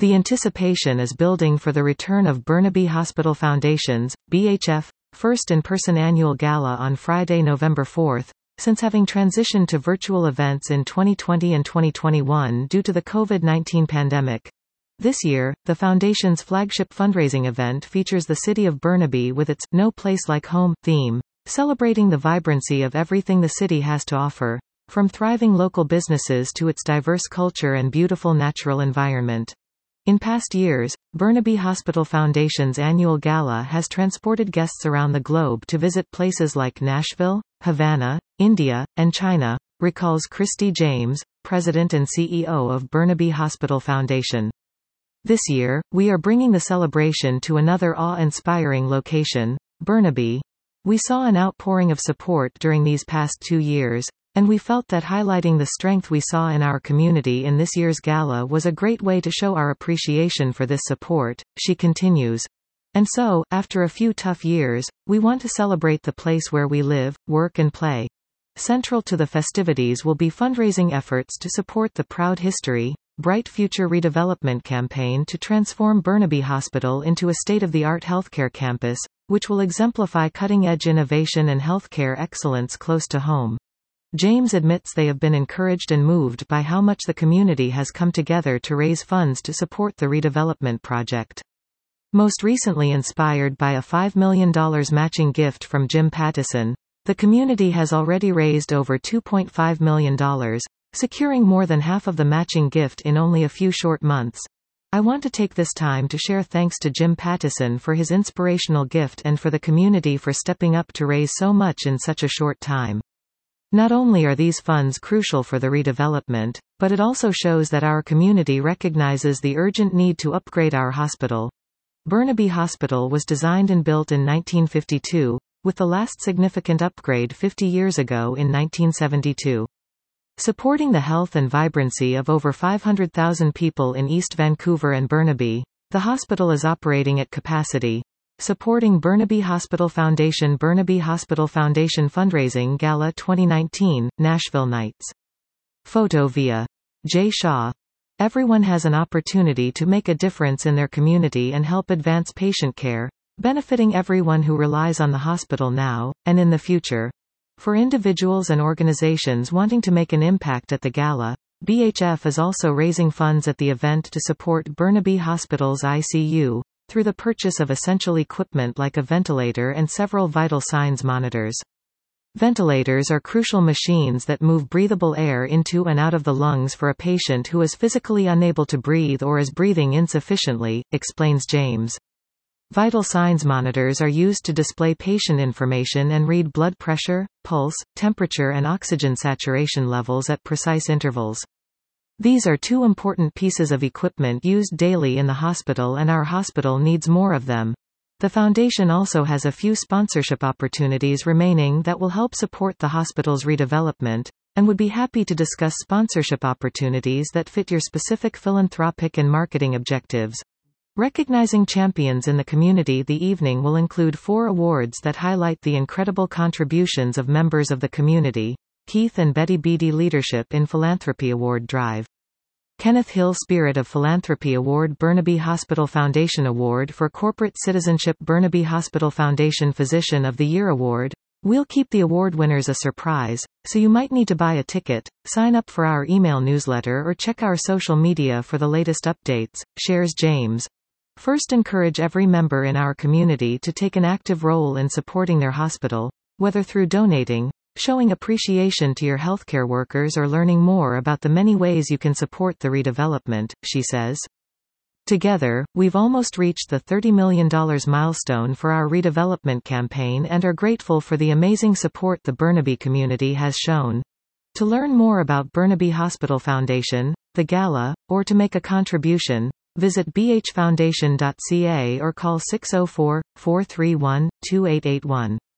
The anticipation is building for the return of Burnaby Hospital Foundation's, BHF, first in-person annual gala on Friday, November 4, since having transitioned to virtual events in 2020 and 2021 due to the COVID-19 pandemic. This year, the Foundation's flagship fundraising event features the city of Burnaby with its "No Place Like Home" theme, celebrating the vibrancy of everything the city has to offer, from thriving local businesses to its diverse culture and beautiful natural environment. In past years, Burnaby Hospital Foundation's annual gala has transported guests around the globe to visit places like Nashville, Havana, India, and China, recalls Christy James, president and CEO of Burnaby Hospital Foundation. This year, we are bringing the celebration to another awe-inspiring location, Burnaby. We saw an outpouring of support during these past 2 years, and we felt that highlighting the strength we saw in our community in this year's gala was a great way to show our appreciation for this support, she continues. And so, after a few tough years, we want to celebrate the place where we live, work and play. Central to the festivities will be fundraising efforts to support the Proud History, Bright Future redevelopment campaign to transform Burnaby Hospital into a state-of-the-art healthcare campus, which will exemplify cutting-edge innovation and healthcare excellence close to home. James admits they have been encouraged and moved by how much the community has come together to raise funds to support the redevelopment project. Most recently inspired by a $5 million matching gift from Jim Pattison, the community has already raised over $2.5 million, securing more than half of the matching gift in only a few short months. I want to take this time to share thanks to Jim Pattison for his inspirational gift and for the community for stepping up to raise so much in such a short time. Not only are these funds crucial for the redevelopment, but it also shows that our community recognizes the urgent need to upgrade our hospital. Burnaby Hospital was designed and built in 1952, with the last significant upgrade 50 years ago in 1972. Supporting the health and vibrancy of over 500,000 people in East Vancouver and Burnaby, the hospital is operating at capacity. Supporting Burnaby Hospital Foundation Fundraising Gala 2019, Nashville Nights. Photo via Jay Shaw. Everyone has an opportunity to make a difference in their community and help advance patient care, benefiting everyone who relies on the hospital now, and in the future. For individuals and organizations wanting to make an impact at the gala, BHF is also raising funds at the event to support Burnaby Hospital's ICU, through the purchase of essential equipment like a ventilator and several vital signs monitors. Ventilators are crucial machines that move breathable air into and out of the lungs for a patient who is physically unable to breathe or is breathing insufficiently, explains James. Vital signs monitors are used to display patient information and read blood pressure, pulse, temperature and oxygen saturation levels at precise intervals. These are two important pieces of equipment used daily in the hospital, and our hospital needs more of them. The foundation also has a few sponsorship opportunities remaining that will help support the hospital's redevelopment, and would be happy to discuss sponsorship opportunities that fit your specific philanthropic and marketing objectives. Recognizing champions in the community, the evening will include 4 awards that highlight the incredible contributions of members of the community. Keith and Betty Beattie Leadership in Philanthropy Award Drive. Kenneth Hill Spirit of Philanthropy Award, Burnaby Hospital Foundation Award for Corporate Citizenship, Burnaby Hospital Foundation Physician of the Year Award. We'll keep the award winners a surprise, so you might need to buy a ticket, sign up for our email newsletter or check our social media for the latest updates, shares James. First, encourage every member in our community to take an active role in supporting their hospital, whether through donating, showing appreciation to your healthcare workers or learning more about the many ways you can support the redevelopment, she says. Together, we've almost reached the $30 million milestone for our redevelopment campaign and are grateful for the amazing support the Burnaby community has shown. To learn more about Burnaby Hospital Foundation, the gala, or to make a contribution, visit bhfoundation.ca or call 604-431-2881.